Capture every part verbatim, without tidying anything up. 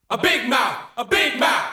A big mouth, a big mouth.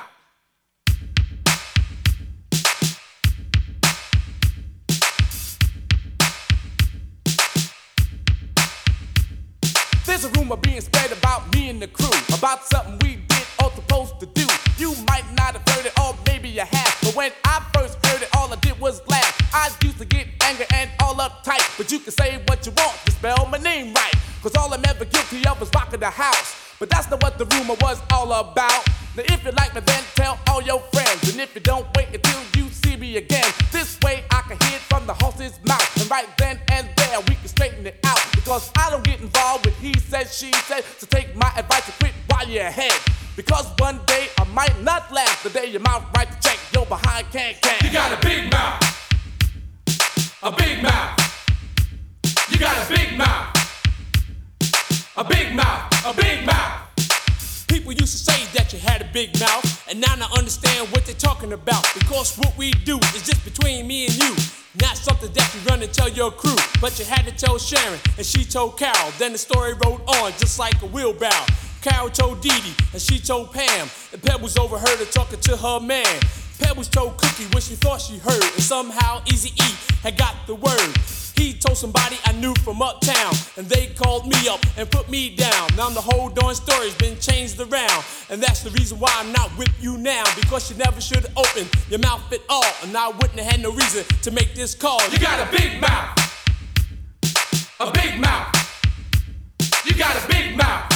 There's a rumor being spread about me and the crew, about something we did or supposed to do. You might not have heard it, or maybe you have, but when I first heard it, all I did was laugh. I used to get angry and all uptight, but you can say what you want, just spell my name right. Cause all I'm ever guilty of is rocking the house, but that's not what the rumor was all about. Now if you like me, then tell all your friends, and if you don't, wait until you see me again. This way I can hear it from the horse's mouth, and right then and there we can straighten it out. Because I don't get involved with he said, she said, so take my advice and quit while you're ahead. Because one day I might not last, the day your mouth right to check, your behind can't can. You got a big mouth, a big mouth. You got a big mouth, a big mouth, a big mouth. People used to say that you had a big mouth, and now I understand what they're talking about. Because what we do is just between me and you, not something that you run and tell your crew. But you had to tell Sharon, and she told Carol. Then the story rolled on just like a wheelbarrow. Carol told Dee Dee, and she told Pam, and Pebbles overheard her talking to her man. Pebbles told Cookie what she thought she heard, and somehow Eazy-E had got the word. He told somebody I knew from uptown, and they called me up and put me down. Now the whole darn story's been changed around, and that's the reason why I'm not with you now. Because you never should have opened your mouth at all, and I wouldn't have had no reason to make this call. You got a big mouth, a big mouth. You got a big mouth,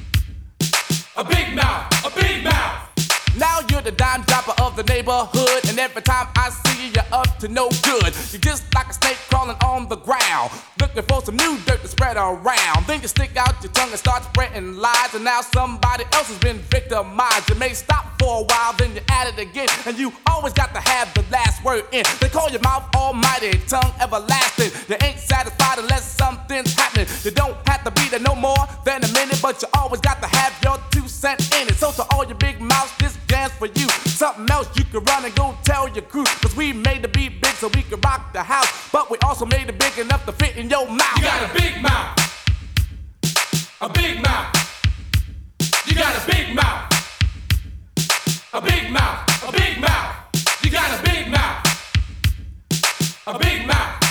a big mouth, a big mouth. Now you're the dime dropper of the neighborhood, and every time I see you, you're up to no good. You're just like a snake crawling on the ground, looking for some new dirt to spread around. Then you stick out your tongue and start spreading lies, and now somebody else has been victimized. You may stop for a while, then you at it again, and you always got to have the last word in. They call your mouth almighty, tongue everlasting. You ain't satisfied unless something's happening. You don't have to be there no more than a minute, but you always got to have your two cents in it. So to all your big mouths, this dance for you. Something else you can run and go tell your crew. Cause we made the beat big so we can rock the house, but we also made it big enough to fit in your mouth. You got a big mouth, a big mouth. You got a big mouth, a big mouth, a big mouth. You got a big mouth, a big mouth.